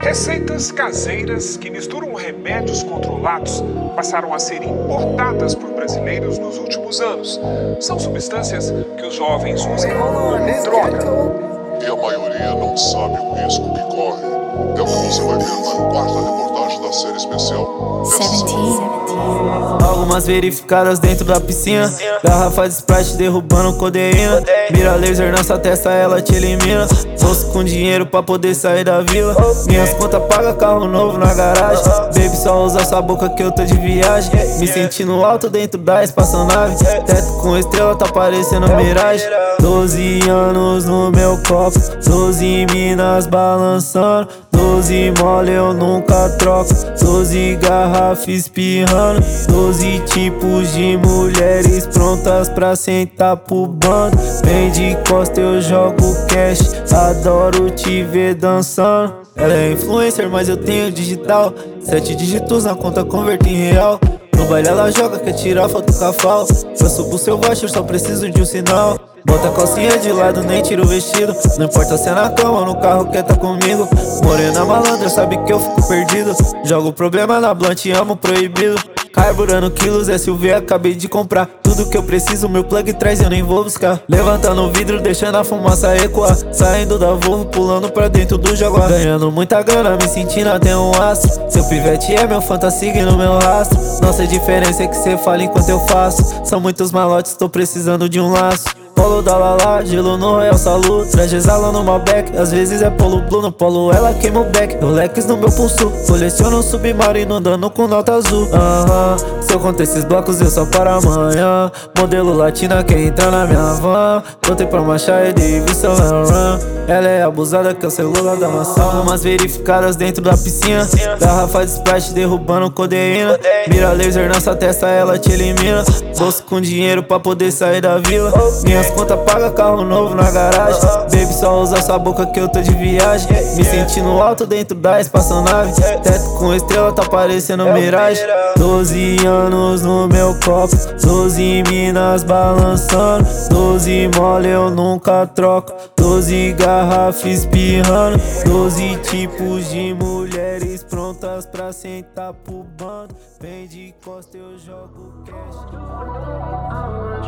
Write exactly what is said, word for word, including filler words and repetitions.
Receitas caseiras que misturam remédios controlados passaram a ser importadas por brasileiros nos últimos anos. São substâncias que os jovens usam como droga. E a maioria não sabe o risco que corre. É o que você vai ver na quarta reportagem da série especial dessa semana. Algumas verificadas dentro da piscina, garrafa de Sprite derrubando codeína. Mira laser na sua testa, ela te elimina. Bolso com dinheiro pra poder sair da vila. Minhas contas paga carro novo na garagem. Baby, só usa sua boca que eu tô de viagem. Me sentindo alto dentro da espaçonave. Teto com estrela, tá parecendo miragem. Doze anos no meu copo, doze minas balançando. Doze mole eu nunca troco, doze garrafas espirrando. Doze tipos de mulheres prontas pra sentar pro bando. Vem de costa eu jogo cash, adoro te ver dançando. Ela é influencer, mas eu tenho digital. Sete dígitos na conta, converto em real. No baile ela joga, quer tirar foto com a fal. Eu subo seu voucher, só preciso de um sinal. Bota a calcinha de lado, nem tira o vestido. Não importa se é na cama ou no carro, quer tá comigo. Morena malandra, sabe que eu fico perdido. Jogo problema na blunt, amo proibido. Carburando quilos, S U V, acabei de comprar. Tudo que eu preciso, meu plug traz, eu nem vou buscar. Levantando o vidro, deixando a fumaça ecoar. Saindo da Volvo, pulando pra dentro do Jaguar. Ganhando muita grana, me sentindo até um astro. Seu pivete é meu fanta, seguindo meu rastro. Nossa diferença é que cê fala enquanto eu faço. São muitos malotes, tô precisando de um laço. Polo da Lala, gelo no Royal Salu. Traje exala no Malbec, às vezes é polo blue. No polo ela queima o back, Rolex no meu pulso. Coleciono um submarino andando com nota azul. Aham, uh-huh. Se eu contar esses blocos eu só para amanhã. Modelo latina quer entrar na minha van. Botei pra marchar e Davidson run. Ela é abusada que é o celular da maçã. Algumas verificadas dentro da piscina, garrafa de Sprite derrubando codeína. Mira laser na sua testa, ela te elimina. Bolso com dinheiro pra poder sair da vila. Minhas contas paga carro novo na garagem. Baby, só usa sua boca que eu tô de viagem. Me sentindo alto dentro da espaçonave. Teto com estrela, tá parecendo miragem. Doze anos no meu copo, doze minas balançando. Doze mole eu nunca troco, doze garrafas espirrando. Doze tipos de mulheres prontas pra sentar pro bando. Vem de costa eu jogo cash.